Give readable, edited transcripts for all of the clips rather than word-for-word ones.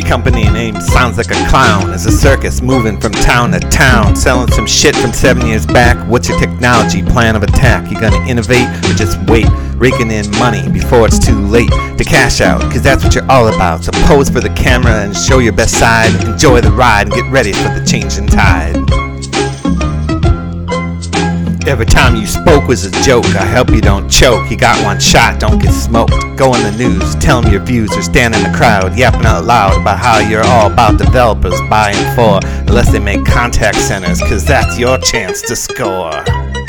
company name sounds like a clown. It's a circus moving from town to town, selling some shit from 7 years back. What's your technology plan of attack? You gonna innovate or just wait? Raking in money before it's too late to cash out, cause that's what you're all about. So pose for the camera and show your best side. Enjoy the ride and get ready for the changing tide. Every time you spoke was a joke. I hope you don't choke. You got one shot, don't get smoked. Go on the news, tell them your views, or stand in the crowd yapping out loud about how you're all about developers buying for, unless they make contact centers, cause that's your chance to score.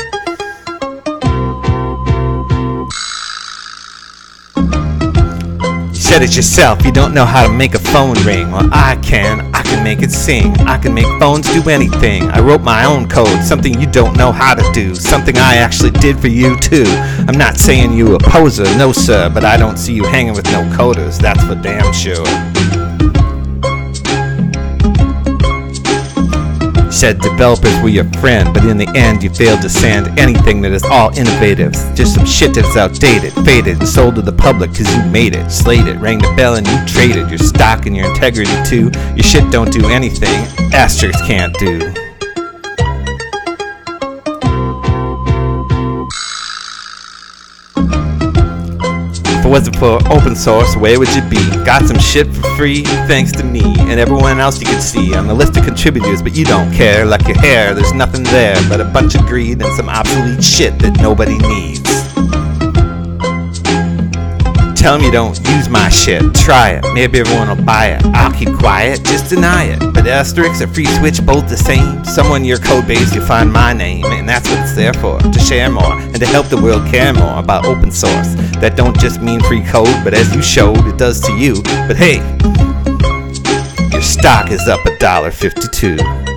You said it yourself, you don't know how to make a phone ring. Well, I can make it sing. I can make phones do anything. I wrote my own code, something you don't know how to do, something I actually did for you too. I'm not saying you a poser, no sir, but I don't see you hanging with no coders, that's for damn sure. You said developers were your friend, but in the end you failed to send anything that is all innovative. Just some shit that's outdated, faded, and sold to the public cause you made it, slayed it, rang the bell and you traded your stock and your integrity too. Your shit don't do anything asterisks can't do. If it wasn't for open source, where would you be? Got some shit for free thanks to me and everyone else you can see on the list of contributors, but you don't care. Like your hair, there's nothing there but a bunch of greed and some obsolete shit that nobody needs. Tell them you don't use my shit, try it, maybe everyone will buy it. I'll keep quiet, just deny it. But asterisks or free switch, both the same. Somewhere in your code base you'll find my name, and that's what it's there for, to share more and to help the world care more about open source. That don't just mean free code, but as you showed, it does to you. But hey, your stock is up $1.52.